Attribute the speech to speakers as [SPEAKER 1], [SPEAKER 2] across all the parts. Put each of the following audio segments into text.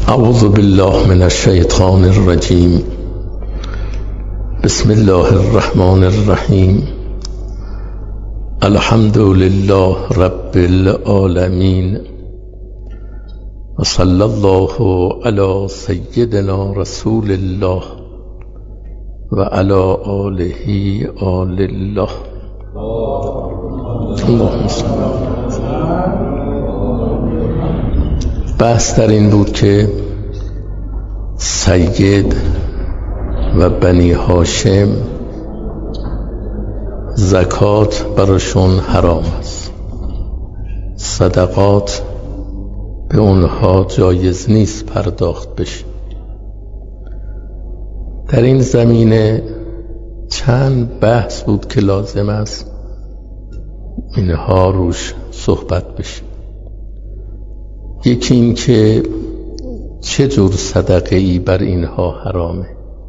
[SPEAKER 1] اعوذ بالله من الشیطان الرجیم. بسم الله الرحمن الرحیم. الحمد لله رب العالمین و صلی الله علی سیدنا رسول الله و علی آله آل الله. اللهم صل. بحث در این بود که سید و بنی هاشم زکات براشون حرام است، صدقات به اونها جایز نیست پرداخت بشه. در این زمینه چند بحث بود که لازم است اینها روش صحبت بشه. یکی این که چه جور صدقه ای بر اینها حرامه؟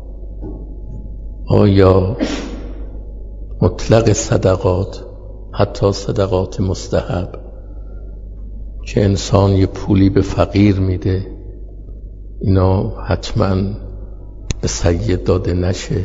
[SPEAKER 1] آیا مطلق صدقات، حتی صدقات مستحب که انسان یه پولی به فقیر میده، اینا حتما به سید داده نشه؟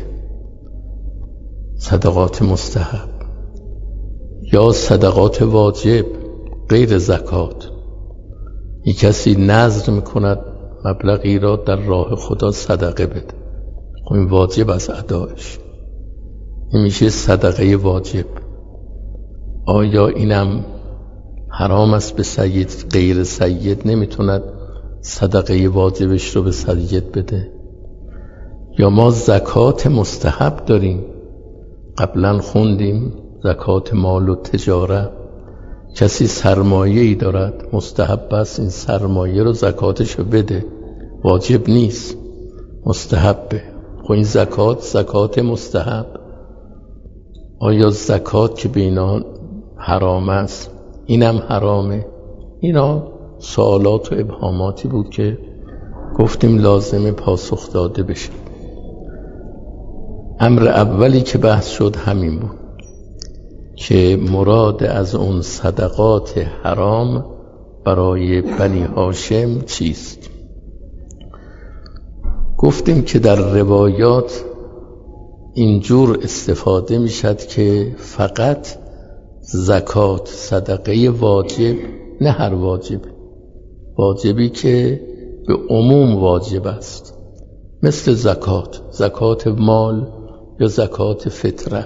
[SPEAKER 1] صدقات مستحب یا صدقات واجب غیر زکات؟ یک کسی نذر میکند مبلغی را در راه خدا صدقه بده، خب این واجب از ادایش، این میشه صدقه واجب. آیا اینم حرام است به سید؟ غیر سید نمیتوند صدقه واجبش رو به سید بده؟ یا ما زکات مستحب داریم، قبلا خوندیم زکات مال و تجاره. کسی سرمایه‌ای دارد، مستحب است این سرمایه رو زکاتشو بده، واجب نیست، مستحبه. خب این زکات مستحب. آیا زکات که به اینا حرام است اینم حرامه؟ اینا سوالات و ابهاماتی بود که گفتیم لازمه پاسخ داده بشه. امر اولی که بحث شد همین بود که مراد از اون صدقات حرام برای بنی هاشم چیست. گفتیم که در روایات اینجور استفاده میشد که فقط زکات، صدقه واجب، نه هر واجبی که به عموم واجب است، مثل زکات مال یا زکات فطره.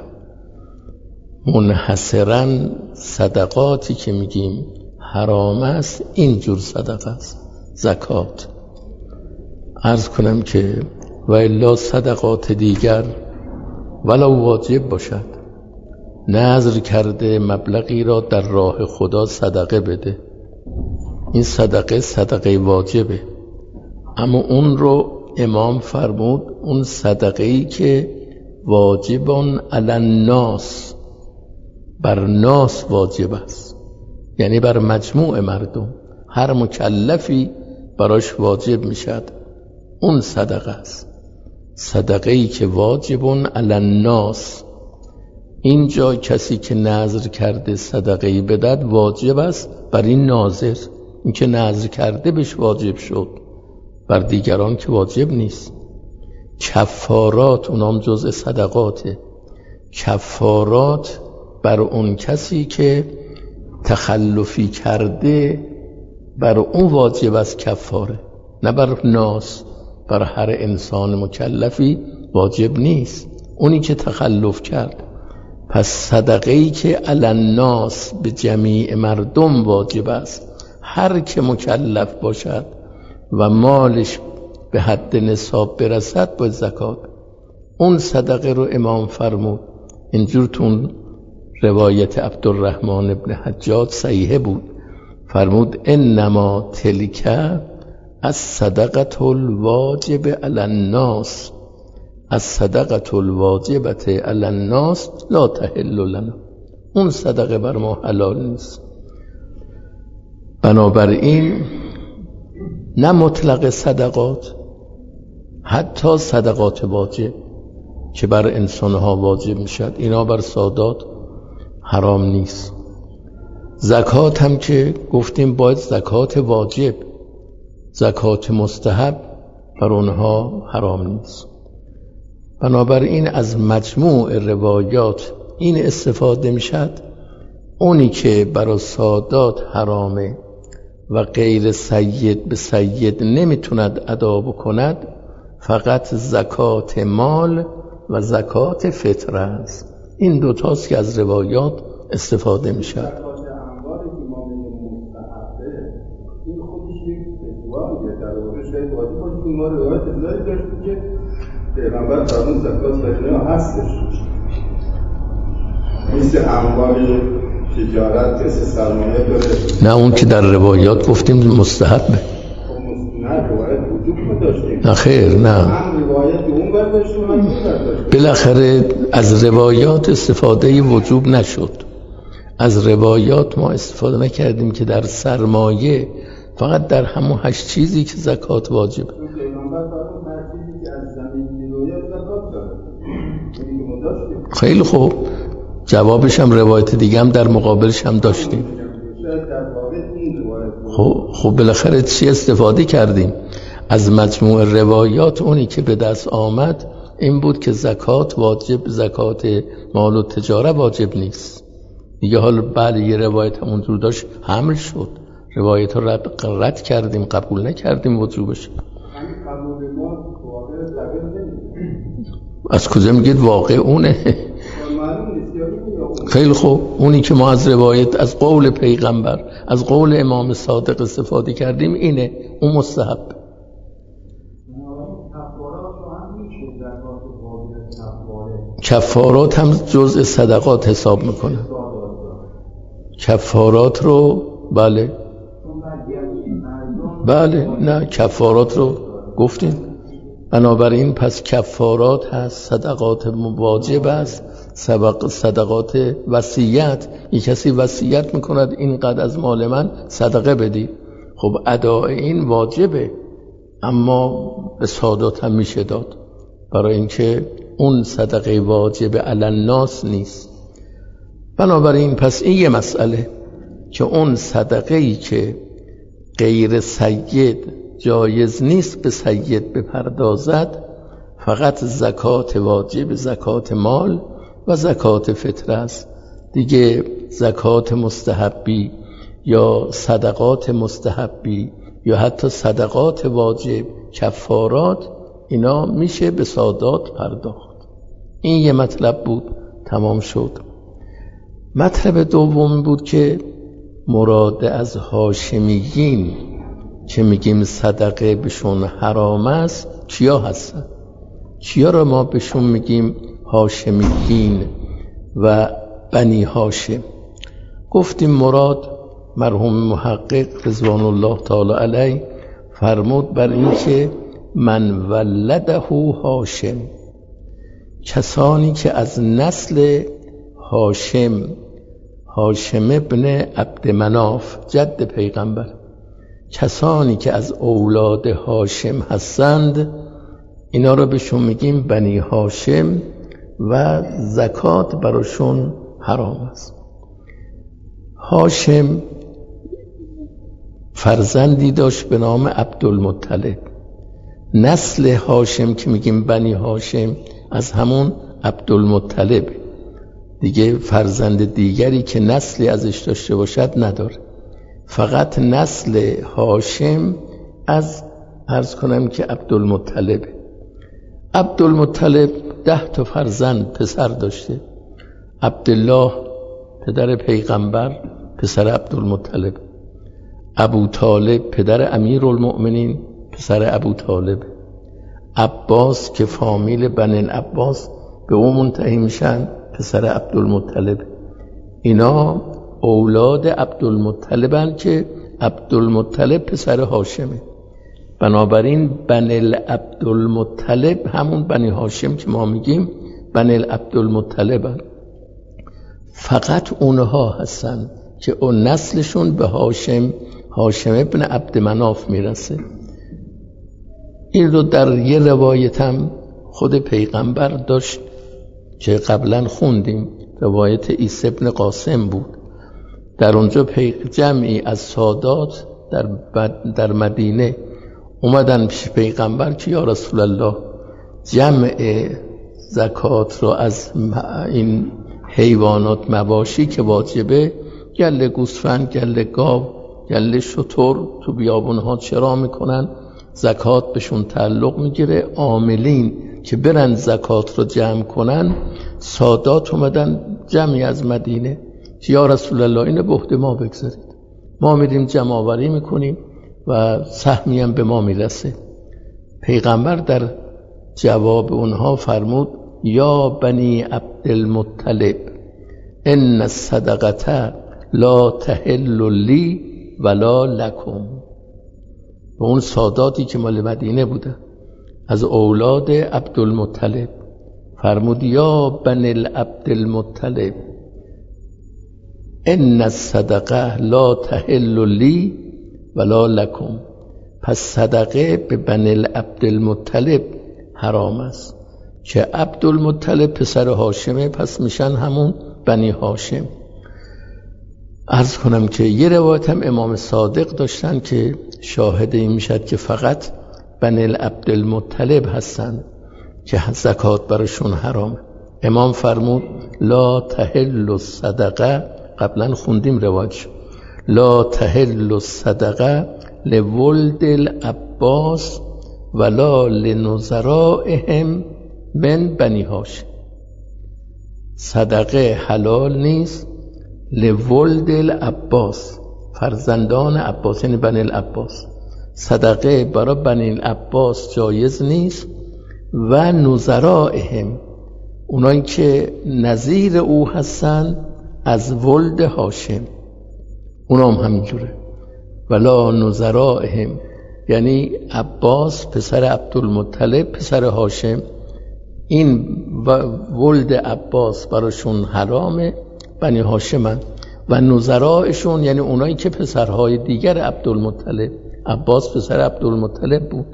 [SPEAKER 1] منحصراً صدقاتی که میگیم حرام است اینجور صدقه است، زکات. عرض کنم که و الا صدقات دیگر ولو واجب باشد، نذر کرده مبلغی را در راه خدا صدقه بده، این صدقه واجبه. اما اون رو امام فرمود اون صدقه‌ای که واجبون علی الناس، بر ناس واجب است، یعنی بر مجموع مردم، هر مکلفی براش واجب میشد، اون صدقه است. صدقه‌ای که واجبون علی الناس، اینجا کسی که نذر کرده صدقه‌ای بدهد واجب است بر این ناظر، این که نذر کرده بهش واجب شد، بر دیگران که واجب نیست. کفارات اونام جزء صدقاته. کفارات بر اون کسی که تخلفی کرده، بر اون واجب است کفاره، نه بر ناس. بر هر انسان مکلفی واجب نیست، اونی که تخلف کرد. پس صدقه‌ای که علی الناس به جمیع مردم واجب است، هر که مکلف باشد و مالش به حد نصاب برسد با زکات، اون صدقه رو امام فرمود. اینجور تون روایت عبدالرحمن ابن حجاج صحیحه بود، فرمود انما تلک از صدقه الواجب علی الناس، از صدقه الواجبت علی الناس لا تحل لنا، اون صدقه بر ما حلال نیست. بنابراین نه مطلق صدقات، حتی صدقات واجب که بر انسانها واجب میشد، اینا بر سادات حرام نیست. زکات هم که گفتیم باید زکات واجب، زکات مستحب بر اونها حرام نیست. بنابراین از مجموع روایات این استفاده میشد اونی که برای سادات حرامه و غیر سید به سید نمیتوند ادا بکند فقط زکات مال و زکات فطره است. این دوتاست که از روایات استفاده میشد.
[SPEAKER 2] ما روایت ازایی داشتیم که پیغمبر فرمود زکات فطره هستش، مثل اموال تجارت مثل سرمایه داره.
[SPEAKER 1] نه اون که در روایات گفتیم مستحبه.
[SPEAKER 2] نه روایت وجوب داشتیم.
[SPEAKER 1] نه خیر نه.
[SPEAKER 2] هم روایت اون بر داشتیم هم این بر داشتیم.
[SPEAKER 1] بالاخره از روایات استفاده وجوب نشد. از روایات ما استفاده نکردیم که در سرمایه فقط در همون 8 چیزی که زکات واجبه. خیلی خوب، جوابش هم روایت دیگه هم در مقابلش هم داشتیم. خب بالاخره چی استفاده کردیم؟ از مجموع روایات اونی که به دست آمد این بود که زکات واجب، زکات مال و تجاره واجب نیست دیگه. حالا بله یه روایت همونجور داشت حمل شد، روایت ها رد کردیم، قبول نکردیم وجوبش. از کجا میگید واقع اونه؟ خیلی خوب، اونی که ما از روایت از قول پیغمبر از قول امام صادق استفاده کردیم اینه، اون مستحب. کفارات هم جزء صدقات حساب میکنه. کفارات رو بله نه کفارات رو گفتیم. بنابراین پس کفارات هست، صدقات واجب است، صدقات وصیت. یک کسی وصیت میکند اینقدر از مال من صدقه بدید، خب اداء این واجبه، اما به سادات هم میشه داد، برای اینکه اون صدقه واجب علی الناس نیست. بنابراین پس این یه مسئله که اون صدقه‌ای که غیر سید جایز نیست به سید بپردازد، فقط زکات واجب، زکات مال و زکات فطره است دیگه. زکات مستحبی یا صدقات مستحبی یا حتی صدقات واجب، کفارات، اینا میشه به سادات پرداخت. این یه مطلب بود، تمام شد. مطلب دوم بود که مراد از هاشمیین که میگیم صدقه بهشون حرام است کیا هستن؟ کیا را ما بهشون میگیم هاشمیین و بنی هاشم؟ گفتیم مراد مرحوم محقق رضوان الله تعالی علیه فرمود بر این که من ولده هاشم، کسانی که از نسل هاشم ابن عبدمناف جد پیغمبر، کسانی که از اولاد هاشم هستند اینا رو بهشون میگیم بنی هاشم و زکات براشون حرام است. هاشم فرزندی داشت به نام عبدالمطلب. نسل هاشم که میگیم بنی هاشم از همون عبدالمطلب دیگه، فرزند دیگری که نسلی ازش داشته باشد نداره. فقط نسل هاشم از عرض کنم که عبدالمطلب 10 فرزند پسر داشته. عبدالله پدر پیغمبر پسر عبدالمطلب، ابو طالب پدر امیرالمؤمنین پسر ابو طالب، عباس که فامیل بنی عباس به اون منتهی میشن پسر عبدالمطلب. اینا اولاد عبدالمطلبن که عبدالمطلب پسر هاشمه. بنابراین بنی عبدالمطلب همون بنی هاشم که ما میگیم بنی عبدالمطلبن. فقط اونها هستن که اون نسلشون به هاشم ابن عبدمناف میرسه. این رو در یه روایت هم خود پیغمبر داشت که قبلا خوندیم، روایت عیسی ابن قاسم بود. در اونجا جمعی از سادات در مدینه اومدن پیش پیغمبر که یا رسول الله جمع زکات رو از این حیوانات مواشی که واجبه، گله گوسفند، گله گاو، گله شتر تو بیابونها چرا میکنن؟ زکات بهشون تعلق میگیره. عاملین که برن زکات رو جمع کنن، سادات اومدن جمعی از مدینه که یا رسول الله اینو به عهده ما بگذارید، ما میریم جمع آوری میکنیم و سهمی هم به ما میرسه. پیغمبر در جواب اونها فرمود یا بنی عبدالمطلب ان الصدقه لا تحل لی ولا لکم. و اون ساداتی که مال مدینه بوده از اولاد عبدالمطلب فرمود یا بنی عبدالمطلب ان الصدقه لا تحل لی ولا لکم. پس صدقه به بنی عبدالمطلب حرام است که عبدالمطلب پسر هاشمه، پس میشن همون بنی هاشم. عرض کنم که یه روایت هم امام صادق داشتن که شاهد این میشد که فقط بنی عبدالمطلب هستن که زکات براشون حرام. امام فرمود لا تحل الصدقه، قبلا خوندیم روایتش، لا تحل الصدقه لولد العباس ولا لنظرائهم من بنی هاشم. صدقه حلال نیست لولد العباس، فرزندان عباس یعنی بنی العباس. صدقه برای بنی العباس جایز نیست و نظرائهم، اونایی که نظیر او هستن از ولد هاشم، اونا هم همینجوره. ولا نظرائهم یعنی عباس پسر عبدالمطلب پسر هاشم، این ولد عباس براشون حرامه، بنی هاشمن. و نظرائشون یعنی اونایی که پسرهای دیگر عبدالمطلب، عباس پسر عبدالمطلب بود،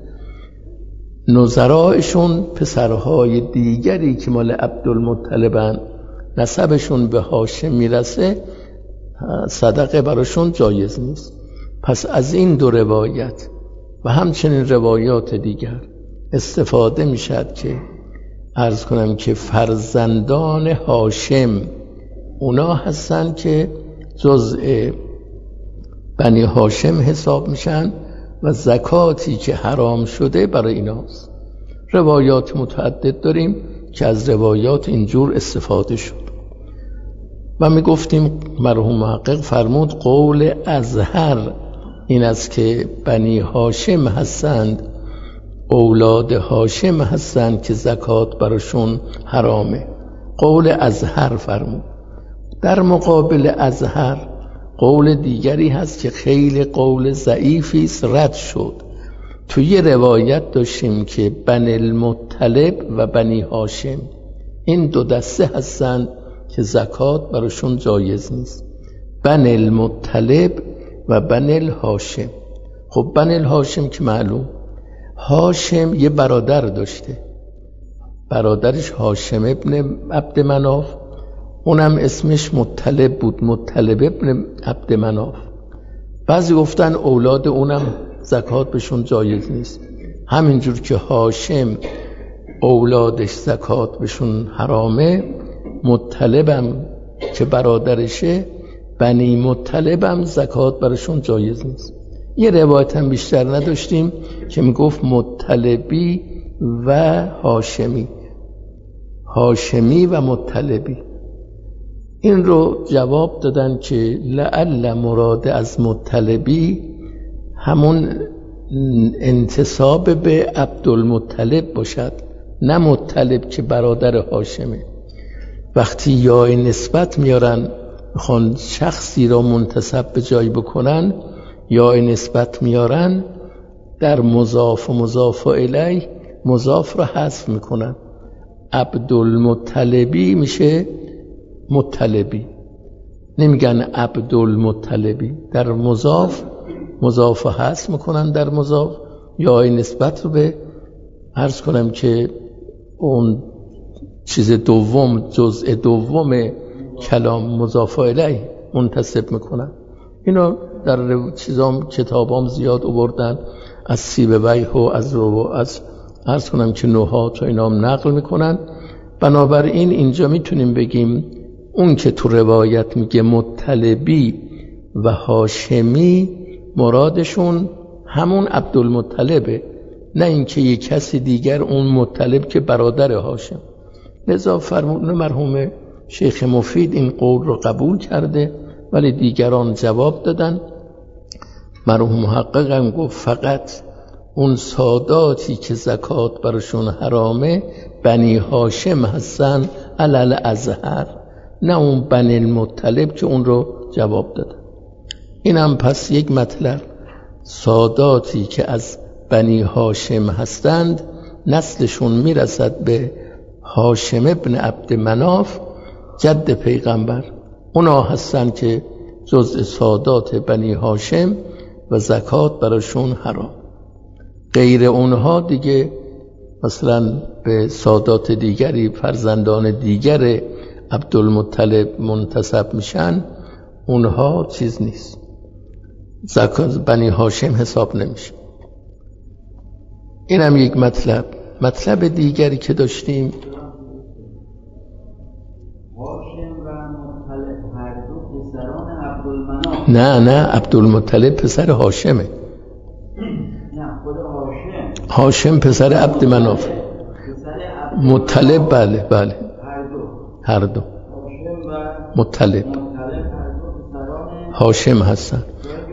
[SPEAKER 1] نظرائشون پسرهای دیگری که مال عبدالمطلبن، نسبشون به هاشم میرسه، صدقه براشون جایز نیست. پس از این دو روایت و همچنین روایات دیگر استفاده میشد که عرض کنم که فرزندان هاشم اونا هستن که جزء بنی هاشم حساب میشن و زکاتی که حرام شده برای ایناست. روایات متعدد داریم که از روایات اینجور استفاده شد. و می گفتیم مرحوم محقق فرمود قول ازهر این است که بنی هاشم هستند، اولاد هاشم هستند که زکات براشون حرامه. قول ازهر فرمود. در مقابل ازهر قول دیگری هست که خیلی قول ضعیفی است، رد شد. توی یه روایت داشتیم که بنی المطلب و بنی هاشم این دو دسته هستند که زکات براشون جایز نیست، بنی المطلب و بنی الهاشم. خب بنی الهاشم که معلوم، هاشم یه برادر داشته، برادرش هاشم ابن عبدمناف، اونم اسمش مطلب بود، مطلب ابن عبدمناف. بعضی گفتن اولاد اونم زکات بهشون جایز نیست. همینجور که هاشم اولادش زکات بهشون حرامه، مطلبم که برادرشه بنی مطلبم زکات براشون جایز نیست. یه روایت هم بیشتر نداشتیم که میگفت مطلبی و هاشمی، هاشمی و مطلبی. این رو جواب دادن که لعل مراد از مطلبی همون انتساب به عبدالمطلب باشد، نه مطلب که برادر هاشمه. وقتی یا نسبت میارن میخوان شخصی را منتسب به جای بکنن، یا نسبت میارن در مضاف و مضاف الیه مضاف را حذف میکنن. عبدالمطلبی میشه مطلبی، نمیگن عبدالمطلبی. در مضاف مضاف حذف میکنن، در مضاف یا نسبت رو به عرض کنم که اون چیز دوم، جزء دوم کلام مضاف الیه منتسب میکنن. اینو در چیزام کتابام زیاد آوردن. از سیبویه و از عرض کنم که نحات و اینام نقل میکنن. بنابراین اینجا میتونیم بگیم اون که تو روایت میگه مطلبی و هاشمی مرادشون همون عبدالمطلبه، نه اینکه یک کسی دیگر اون مطلب که برادر هاشم. لذا فرمودن مرحوم شیخ مفید این قول رو قبول کرده، ولی دیگران جواب دادن. مرحوم محقق هم گفت فقط اون ساداتی که زکات براشون حرامه بنی هاشم هستن علل ازهر، نه اون بنی المطلب که اون رو جواب دادن. این هم پس یک مطلب، ساداتی که از بنی هاشم هستند نسلشون میرسد به هاشم ابن عبد مناف جد پیغمبر، اونا هستن که جزء سادات بنی هاشم و زکات براشون حرام. غیر اونها دیگه مثلا به سادات دیگری فرزندان دیگر عبدالمطلب منتسب میشن، اونها چیز نیست، زکات بنی هاشم حساب نمیشه. این هم یک مطلب. مطلب دیگری که داشتیم نه عبدالمطلب پسر هاشمه. هاشم پسر عبد مناف، مطلب بله هر دو مطلب هاشم هستن.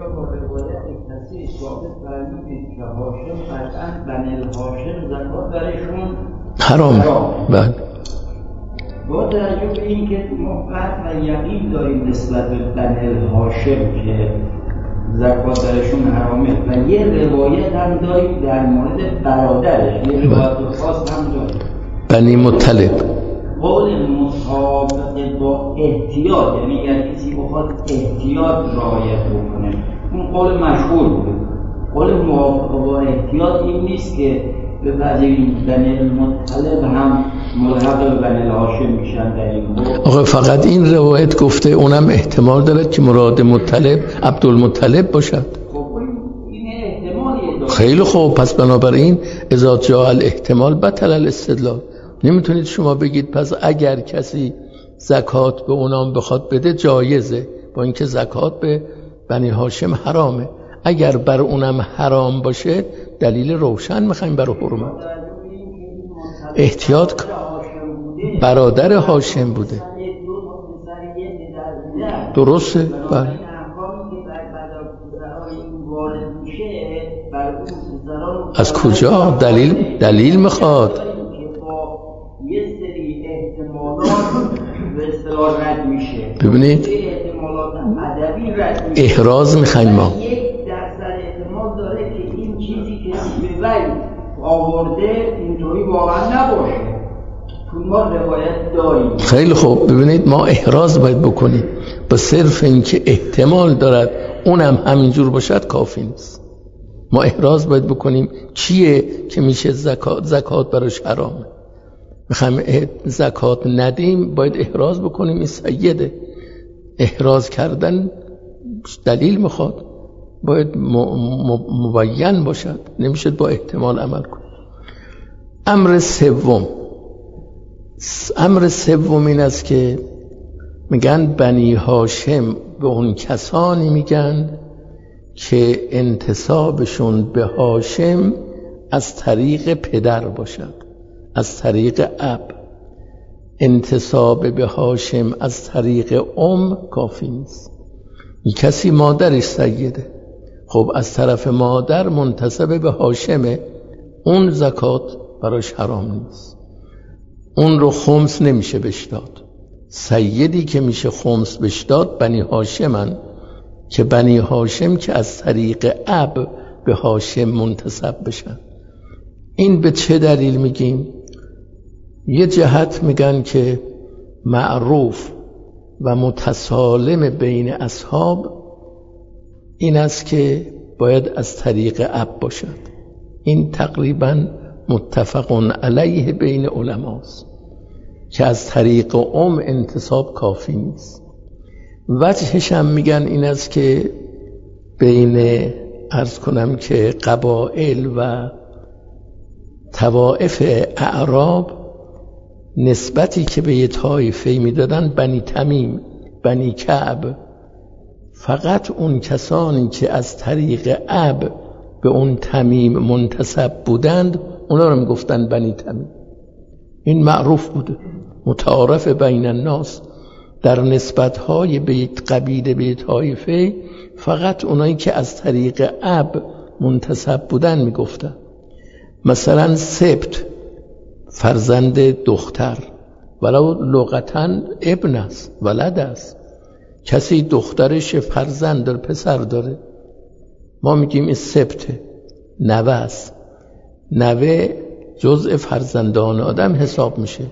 [SPEAKER 1] حرام. بله.
[SPEAKER 3] با توجه به این که ما قطع و یقین داریم نسبت به بنی هاشم که زکات درشون حرامه و یه روایت هم داریم در مورد برادرش، یه روایت خاص هم داریم
[SPEAKER 1] بنی مطلب.
[SPEAKER 3] قول مطابق با احتیاط، یعنی اگر کسی بخواد احتیاط رعایت بکنه، اون قول مشهور بود. قول موافق با احتیاط این نیست که به بعضی بنی المطلب هم ملحق به بنی هاشم میشن در این بود.
[SPEAKER 1] آقا فقط این روایت گفته، اونم احتمال دارد که مراد مطلب عبدالمطلب باشد.
[SPEAKER 3] خب این احتمالیه داره.
[SPEAKER 1] خیلی خوب، پس بنابراین اذا جاء الاحتمال بطل الاستدلال. نمیتونید شما بگید پس اگر کسی زکات به اونام بخواد بده جایزه، با اینکه زکات به بنی هاشم حرامه. اگر بر اونم حرام باشه دلیل روشن میخوایم برای حرمت. احتیاط برادر هاشم بوده، درسته؟ بله. از کجا دلیل میخواد؟ ببینید احراز میخوایم ما.
[SPEAKER 3] آورده اینطوری واقعا نباشه، چون ما روایت داریم.
[SPEAKER 1] خیلی خوب، ببینید ما احراز باید بکنیم، به صرف اینکه احتمال دارد اونم همینجور باشد کافی نیست. ما احراز باید بکنیم کیه که میشه زکات براش حرامه. میخوایم زکات ندیم باید احراز بکنیم این سیده. احراز کردن دلیل میخواد، باید مبین باشد، نمیشه با احتمال عمل کنید. امر سوم این است که میگن بنی هاشم به اون کسانی میگن که انتسابشون به هاشم از طریق پدر باشد، از طریق اب. انتساب به هاشم از طریق کافی نیست. یک کسی مادرش سیده، خب از طرف مادر منتسب به هاشمه، اون زکات براش حرام نیست، اون رو خمس نمیشه بهش داد. سیدی که میشه خمس بهش داد بنی هاشمن، که بنی هاشم که از طریق اب به هاشم منتسب بشن. این به چه دلیل میگیم؟ یه جهت میگن که معروف و متسالم بین اصحاب این است که باید از طریق اب باشد. این تقریبا متفق علیه بین علماست که از طریق انتساب کافی نیست. وجهش هم میگن این است که بین عرض کنم که قبائل و طوائف اعراب نسبتی که به یه طایفه میدادن بنی تمیم، بنی کعب، فقط اون کسانی که از طریق اب به اون تمیم منتسب بودند اونا رو میگفتن بنی تمیم. این معروف بوده، متعارف بین الناس در نسبت‌های به قبیله به طایفه فقط اونایی که از طریق اب منتسب بودن میگفتن. مثلا سبت فرزند دختر، ولو لغتاً ابن است، ولد است. کسی دخترش فرزند داره، پسر داره، ما میگیم این سبته، نوه است. نوه جزء فرزندان آدم حساب میشه.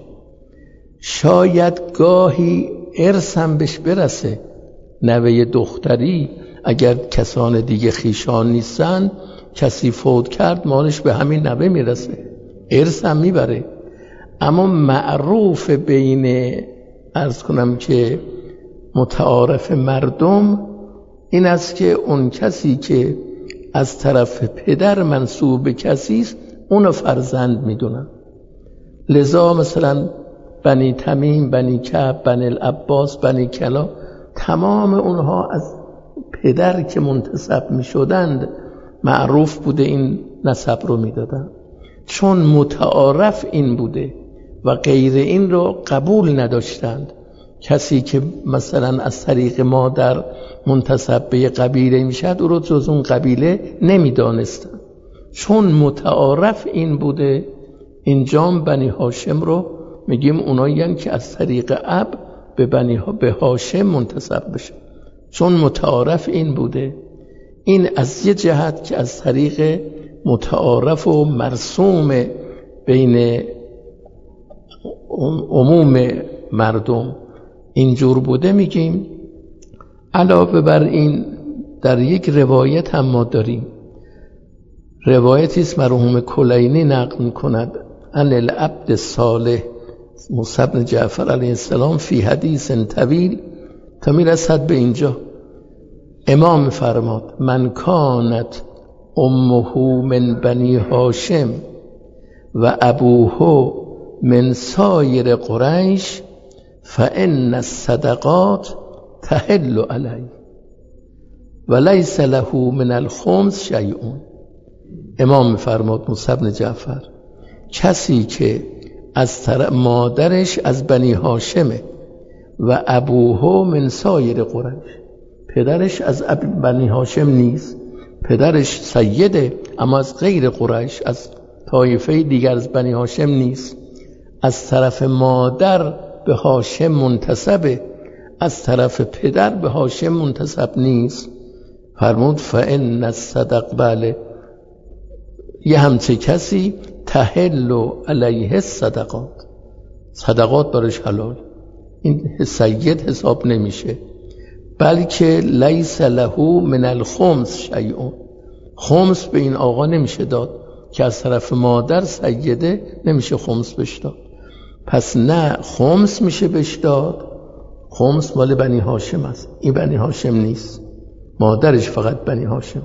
[SPEAKER 1] شاید گاهی ارث هم بهش برسه، نوه دختری اگر کسان دیگه خیشان نیستن، کسی فوت کرد مالش به همین نوه میرسه، ارث هم میبره. اما معروف بین عرض کنم که متعارف مردم این است که اون کسی که از طرف پدر منسوب به کسی است اونو فرزند میدونن. لذا مثلا بنی تمیم، بنی کعب، بنی العباس، بنی کلا، تمام اونها از پدر که منتسب میشدند معروف بوده این نسب رو میدادن، چون متعارف این بوده و غیر این رو قبول نداشتند. کسی که مثلا از طریق مادر منتسب به قبیله میشد او رو جز اون قبیله نمیدانستند، چون متعارف این بوده. اینجام بنی هاشم رو میگیم اونایی که از طریق اب به هاشم منتسب بشه، چون متعارف این بوده. این از یه جهت که از طریق متعارف و مرسوم بین عموم مردم اینجور بوده میگیم. علاوه بر این در یک روایت هم ما داریم، روایتی است مرحوم کلینی نقل میکند عن العبد الصالح موسی بن جعفر علیه السلام فی حدیث طویل تا میرسد به اینجا. امام فرماد من کانت امه من بنی هاشم و ابوه من سایر قریش فان الصدقات تحل علیه و لیس له من الخمس شیء. امام فرماد موسی بن جعفر کسی که از طرف مادرش از بنی هاشمه و ابوه من سایر قریش، پدرش از بنی هاشم نیست، پدرش سیده اما از غیر قریش، از طایفه دیگر از بنی هاشم نیست، از طرف مادر به هاشم منتسبه، از طرف پدر به هاشم منتسب نیست. فرمود فإن الصدق، بله یه همچه کسی تحل علیه الصدقات، صدقات برش حلال، این سید حساب نمیشه، بلکه لیس له من الخمس شیء، خمس به این آقا نمیشه داد که از طرف مادر سیده، نمیشه خمس بهش داد. پس نه خمس میشه بهش داد، خمس مال بنی هاشم است، این بنی هاشم نیست، مادرش فقط بنی هاشم.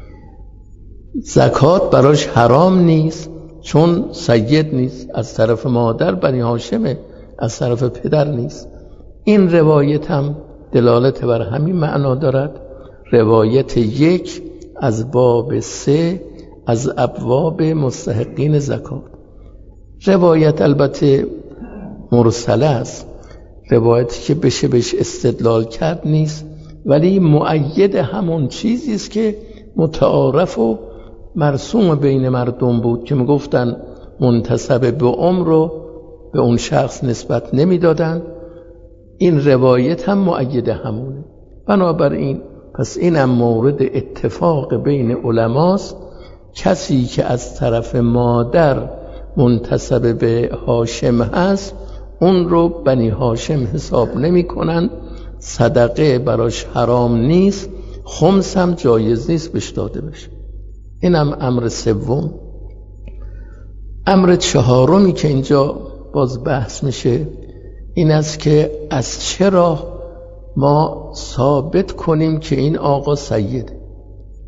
[SPEAKER 1] زکات براش حرام نیست چون سید نیست، از طرف مادر بنی هاشمه، از طرف پدر نیست. این روایت هم دلالت بر همین معنا دارد. روایت 1 از باب 3 از ابواب مستحقین زکات. روایت البته مرسله است، روایتی که بشه بهش استدلال کرد نیست، ولی مؤید همون چیزی است که متعارف و مرسوم بین مردم بود که میگفتن منتسب به عمر رو به اون شخص نسبت نمیدادن. این روایت هم مؤید همونه. بنابراین پس اینم مورد اتفاق بین علماست، کسی که از طرف مادر منتسب به هاشم هست اون رو بنی هاشم حساب نمی کنن، صدقه براش حرام نیست، خمس هم جایز نیست بهش داده بشه. اینم امر سوم. امر چهارمی که اینجا باز بحث میشه این است که از چه راه ما ثابت کنیم که این آقا سیده.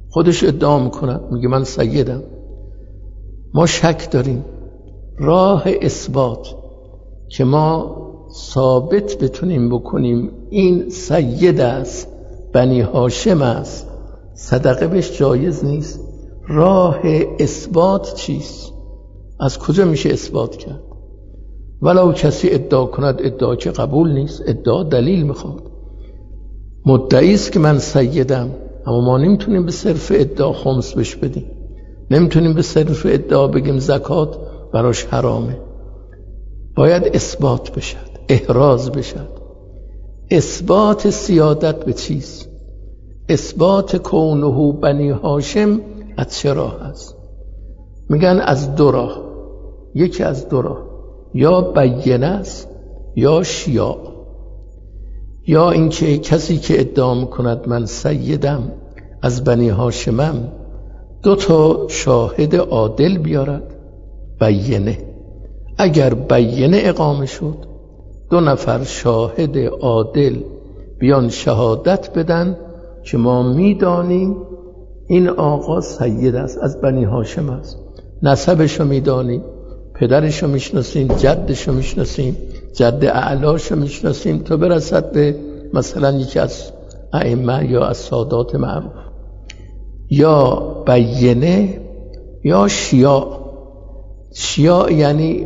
[SPEAKER 1] خودش ادعا میکنه، میگه من سیدم. ما شک داریم راه اثبات که ما ثابت بتونیم بکنیم این سید است، بنی هاشم است، صدقه بهش جایز نیست. راه اثبات چیست؟ از کجا میشه اثبات کرد؟ ولو کسی ادعا کند، ادعا که قبول نیست، ادعا دلیل میخواد. مدعی است که من سیدم، اما ما نمیتونیم به صرف ادعا خمس بهش بدیم، نمیتونیم به صرف ادعا بگیم زکات براش حرامه. باید اثبات بشد، احراز بشد. اثبات سیادت به چیست؟ اثبات کونه بنی هاشم از چه راه هست؟ میگن از دو راه. یکی از دو راه، یا بینه است یا شیاع. یا اینکه کسی که ادعا میکند من سیدم، از بنی هاشمم، 2 شاهد عادل بیارد، بینه. اگر بینه اقامه شد، 2 شاهد عادل بیان شهادت بدن که ما میدانیم این آقا سید است، از بنی هاشم است، نسبشو میدانیم، پدرشو میشناسیم، جدشو میشناسیم، جد اعلاشو میشناسیم، تا برسد به مثلا یکی از ائمه یا از سادات معروف. یا بینه یا شیاع. شیاع یعنی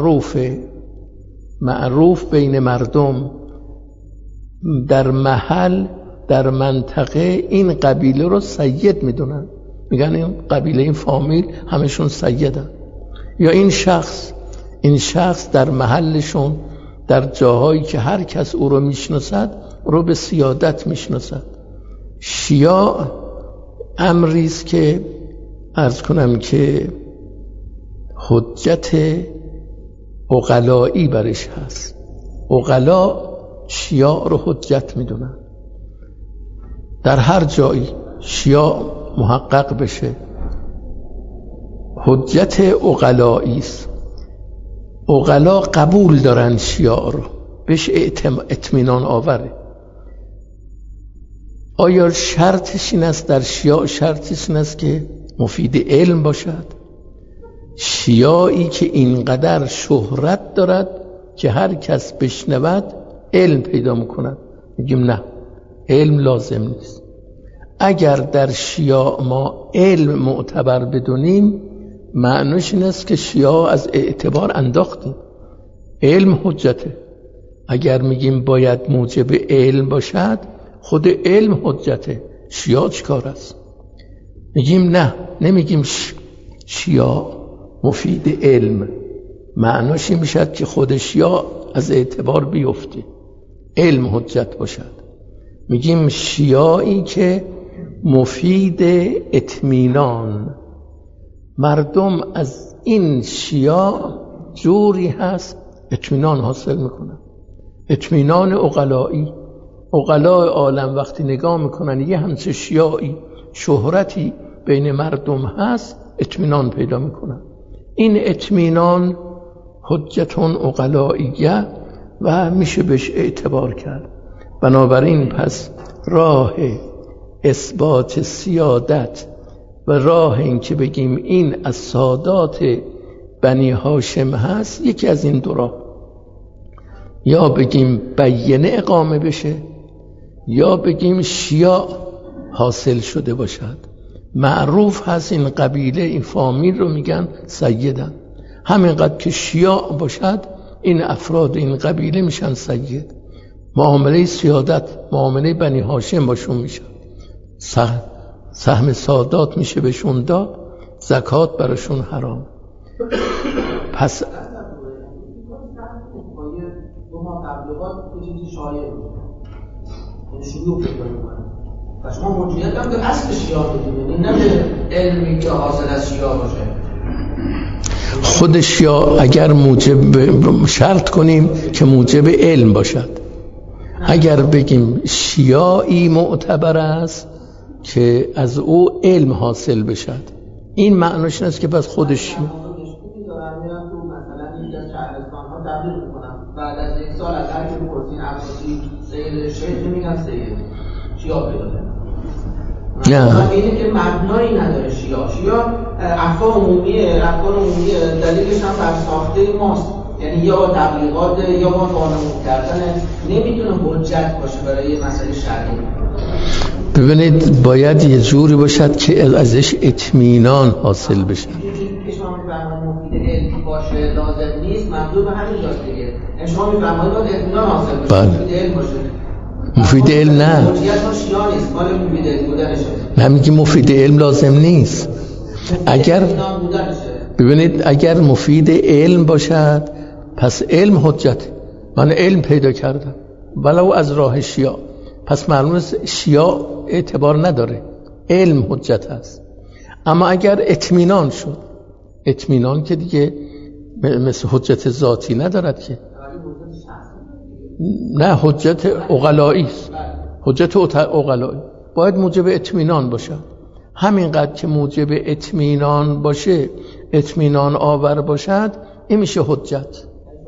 [SPEAKER 1] معروف بین مردم، در محل، در منطقه این قبیله رو سید میدونن، میگن این قبیله، این فامیل همشون سیدن. یا این شخص در محلشون، در جاهایی که هر کس او رو میشناسد، او رو به سیادت میشناسد. شیاع امریست که عرض کنم که حجت عقلایی برش هست. عقلا شیاع رو حجت میدونن. در هر جایی شیاع محقق بشه، حجت عقلایی است. عقلا قبول دارن شیاع رو، بهش اطمینان آوره. آیا شرطش این است در شیاع؟ شرطش این است که مفید علم باشد؟ شیاعی که اینقدر شهرت دارد که هر کس بشنود علم پیدا میکند، میگیم نه، علم لازم نیست. اگر در شیاع ما علم معتبر بدونیم، معنیش این است که شیاع از اعتبار انداختیم. علم حجته. اگر میگیم باید موجب علم باشد، خود علم حجته. شیاع چیکار است؟ میگیم نه، نمیگیم شیاع مفید علم، معناش این میشد که خود شیاع از اعتبار بیفته، علم حجت باشد. میگیم شیاعی که مفید اطمینان، مردم از این شیاع جوری هست اطمینان حاصل میکنن، اطمینان عقلایی. عقلای عالم وقتی نگاه میکنن یه همچه شیاعی شهرتی بین مردم هست، اطمینان پیدا میکنن. این اطمینان حجتون عقلاییه و میشه بهش اعتبار کرد. بنابراین پس راه اثبات سیادت و راه این که بگیم این از سادات بنی هاشم هست، یکی از این دو راه، یا بگیم بینه اقامه بشه، یا بگیم شیاع حاصل شده باشد. معروف هست این قبیله، این فامیل رو میگن سیدن. همینقدر که شیاع باشد، این افراد این قبیله میشن سید. معامله سیادت، معامله بنی هاشم باشون میشن، سهم سادات میشه بهشون داد، زکات براشون حرام. پس
[SPEAKER 4] پس ما موجودیت هم به اصل شیعه بدیم، این نه به علمی که حاصل از شیعه باشه.
[SPEAKER 1] خود شیعه اگر موجب، شرط کنیم که موجب علم باشد. اگر بگیم شیعی معتبر است که از او علم حاصل بشد، این معنیش است که پس خودش شیعه.
[SPEAKER 4] مثلا یک از شهرستان ها تبلیغ میکنم، بعد از 1 سال از هر کی پرسین عباسی سید شیخ میگن سید شیعه پیدا.
[SPEAKER 1] نه
[SPEAKER 4] اینه که مبنایی نداره شیعه افکار عمومیه دلیلش هم بر ساخته ماست، یعنی یا با تبلیغات یا با قانون کردن نمیتونه حجت باشه برای یه مسئله شرعی.
[SPEAKER 1] ببینید باید یه جوری باشد که ازش اطمینان حاصل بشه.
[SPEAKER 4] که شما میفرمایید مفید علمی باشه لازم نیست، منظور به همین جاست دیگه. شما میفرمایید باید اطمینان حاصل بشه، مفید علم باشه.
[SPEAKER 1] مفید علم نه.
[SPEAKER 4] حجیت ما شیعه نیست، مال مفید علم بودنشه.
[SPEAKER 1] نه میگی مفید علم لازم نیست. اگر ببینید اگر مفید علم باشد پس علم حجت. من علم پیدا کردم ولو از راه شیعه، پس معلومه شیعه اعتبار نداره، علم حجت هست. اما اگر اطمینان شد، اطمینان که دیگه مثل حجت ذاتی ندارد که، نه حجت عقلایی است. حجت عقلایی باید موجب اطمینان باشد. همینقدر که موجب اطمینان باشه، اطمینان آور باشد، این میشه حجت.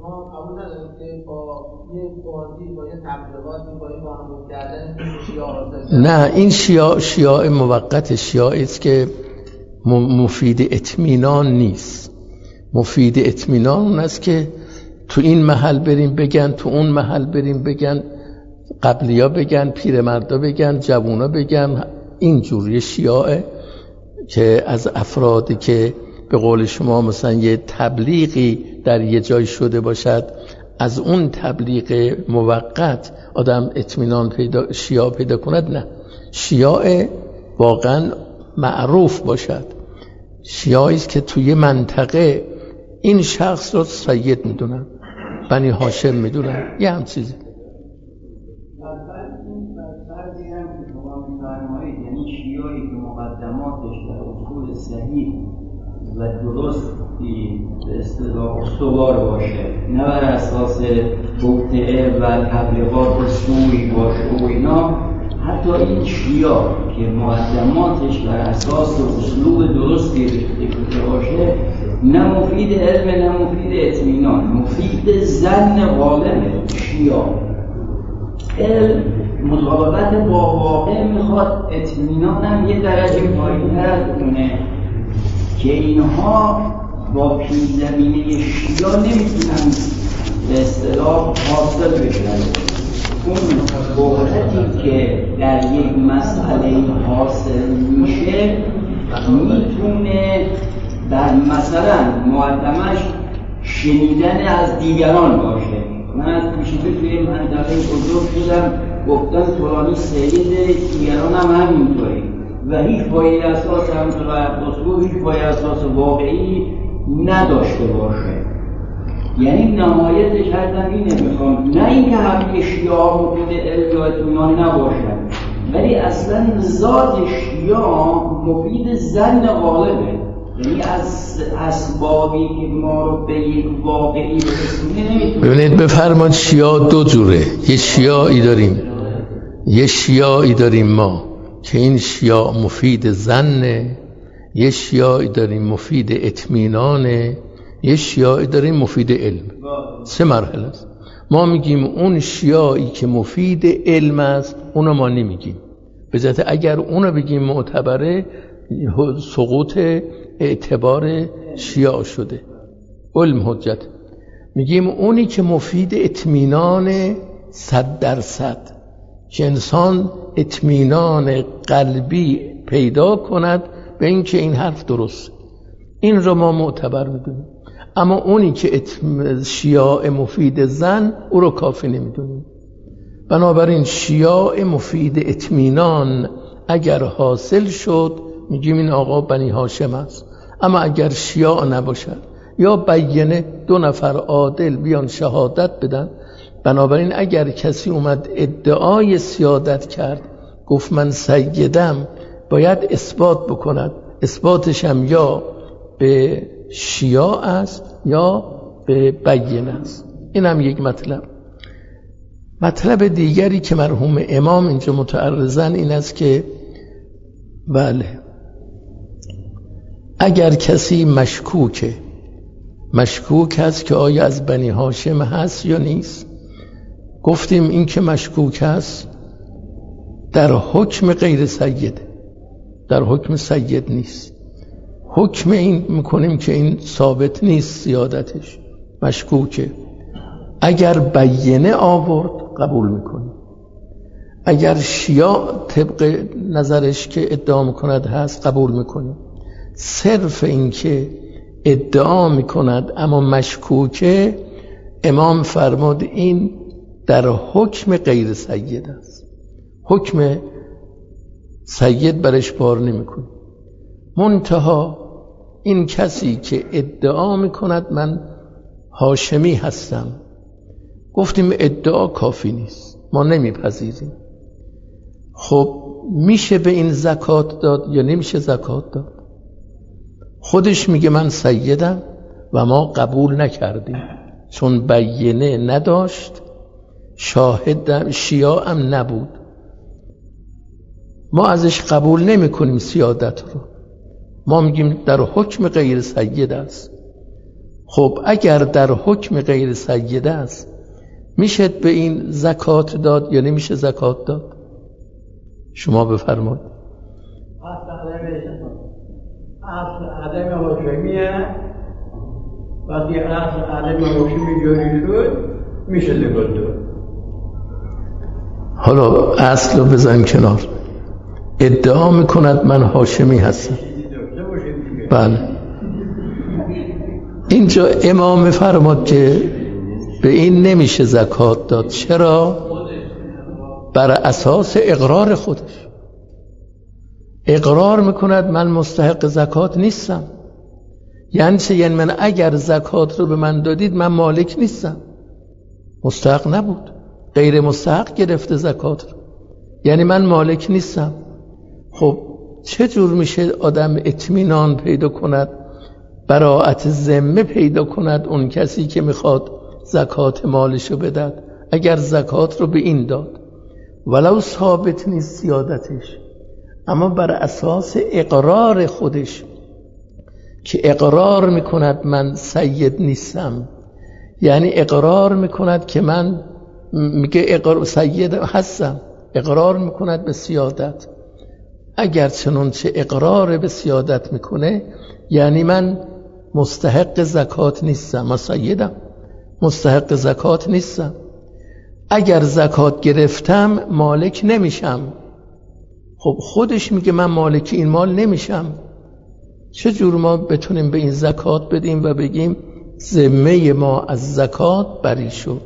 [SPEAKER 1] نه این شیعه موقت شیعه است که مفید اطمینان نیست. مفید اطمینان اون است که تو این محل بریم بگن، تو اون محل بریم بگن، قبلیا بگن، پیرمردا بگن، جوونا بگن. اینجوری شیعه که از افرادی که به قول شما مثلا یه تبلیغی در یه جای شده باشد، از اون تبلیغ موقت آدم اطمینان شیعه پیدا کند. نه، شیعه واقعا معروف باشد. شیعه است که توی منطقه این شخص رو سید میدونن، بنی هاشم میدونن، یه هم چیزی.
[SPEAKER 3] یعنی شیعه‌ای که مقدماتش در اصول صحیح و درستی به اصطلاح استوار باشه، نه بر اساس توطئه و تبلیغات سوی باشه و اینا، حتی این شیعه که مقدماتش بر اساس اسلوب درستی ریخته باشه، نه مفید علم نه مفید اطمینان، مفید ظن غالبه. شیعه علم مطابقت با واقع میخواد، اطمینان هم یه درجه پایین‌تر کنه که اینها با پیش‌زمینه شیعه نمیتونن به اصطلاح حاصل بشن. اون بحرتی که در یک مسئله حاصل میشه میتونه در مثلا مقدمش شنیدن از دیگران باشه. من از پیشیده توی این منطقه بزرگ شدم، گفتن فلانی سیده، دیگران هم همینطوری و هیچ پایه اساس هم و هیچ پایه اساس واقعی نداشته باشه. یعنی نهایتش هستم اینه میخوام، نه اینکه همه شیعه مفید علم یا اطمینان نباشن، ولی اصلا ذات شیعه مفید ظن غالبه. یعنی از اسبابی که ما رو به یک واقعی برسونه نمیتونه.
[SPEAKER 1] ببینید بفرمایید شیعه دو جوره. یه شیعه داریم ما که این شیعه مفید ظنه، یه شیعه داریم مفید اطمینانه، یه شیعه داریم مفید علم. سه مرحله است. ما میگیم اون شیعه‌ای که مفید علم است اونو ما نمیگیم، به جهت اگر اونو بگیم معتبره سقوط اعتبار شیعه شده، علم حجت. میگیم اونی که مفید اطمینان 100%، که انسان اطمینان قلبی پیدا کند به این که این حرف درست، این رو ما معتبر میدونیم. اما اونی که شیعه مفید ظن او رو کافی نمیدونیم. بنابراین شیعه مفید اطمینان اگر حاصل شد میگیم این آقا بنی هاشم است. اما اگر شیعه نباشد یا بیینه 2 نفر عادل بیان شهادت بدن، بنابراین اگر کسی اومد ادعای سیادت کرد، گفت من سیدم، باید اثبات بکند. اثباتش هم یا به شیعه است یا به بیینه است. این هم یک مطلب. مطلب دیگری که مرحوم امام اینجا متعرضن این است که بله، اگر کسی مشکوک است که آیا از بنی هاشم هست یا نیست، گفتیم این که مشکوک است در حکم غیر سید، در حکم سید نیست. حکم این میکنیم که این ثابت نیست، زیادتش مشکوکه. اگر بینه آورد قبول میکنیم. اگر شیعه طبق نظرش که ادعا میکند هست قبول میکنیم. صرف این که ادعا میکند اما مشکوکه، امام فرمود این در حکم غیر سید است. حکم سید برش بار نمیکنه. منتها این کسی که ادعا میکند من هاشمی هستم، گفتیم ادعا کافی نیست، ما نمیپذیریم. خب میشه به این زکات داد یا نمیشه زکات داد؟ خودش میگه من سیدم و ما قبول نکردیم چون بینه نداشت، شاهد شیعه هم نبود، ما ازش قبول نمی کنیم سیادت رو، ما میگیم در حکم غیر سید است. خب اگر در حکم غیر سید است میشه به این زکات داد یا نمیشه زکات داد؟ شما بفرمایید.
[SPEAKER 5] اصل عدم هاشمیه، وقتی اصل عدم هاشمی جاری شد میشه زکات داد.
[SPEAKER 1] حالا اصل رو بزن کنار. ادعا میکند من هاشمی هستم. بله، اینجا امام فرمود که به این نمیشه زکات داد. چرا؟ بر اساس اقرار خودش اقرار میکند من مستحق زکات نیستم. یعنی چه؟ یعنی من اگر زکات رو به من دادید من مالک نیستم، مستحق نبود، غیر مستحق گرفته زکات رو، یعنی من مالک نیستم. خب چه جور میشه آدم اطمینان پیدا کند، براءت ذمه پیدا کند اون کسی که میخواد زکات مالشو بدهد اگر زکات رو به این داد، ولو ثابت نیست زیادتش، اما بر اساس اقرار خودش که اقرار میکند من سید نیستم، یعنی اقرار میکند که من میگه سید هستم، اقرار میکند به سیادت. اگر چنانچه اقرار به سیادت میکنه یعنی من مستحق زکات نیستم، من سیدم، مستحق زکات نیستم. اگر زکات گرفتم مالک نمیشم. خب خودش میگه من مالک این مال نمیشم، چجور ما بتونیم به این زکات بدیم و بگیم ذمه ما از زکات بری شد؟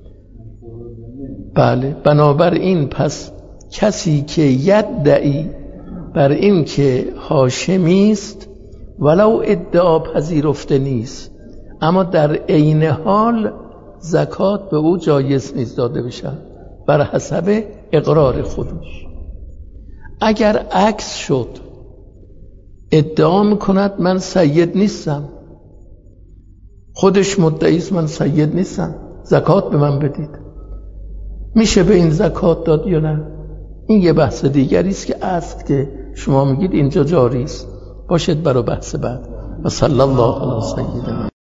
[SPEAKER 1] بله، بنابراین پس کسی که یدعی بر این که هاشمی است ولو ادعا پذیرفته نیست، اما در عین حال زکات به او جایز نیست داده بشه بر حسب اقرار خودش. اگر عکس شد، ادعا میکند من سید نیستم، خودش مدعی است من سید نیستم، زکات به من بدید، میشه به این زکات داد یا نه؟ این یه بحث دیگری است که اصل که شما میگید اینجا جاری است، باشد برای بحث بعد. و صلی الله علی سیدنا.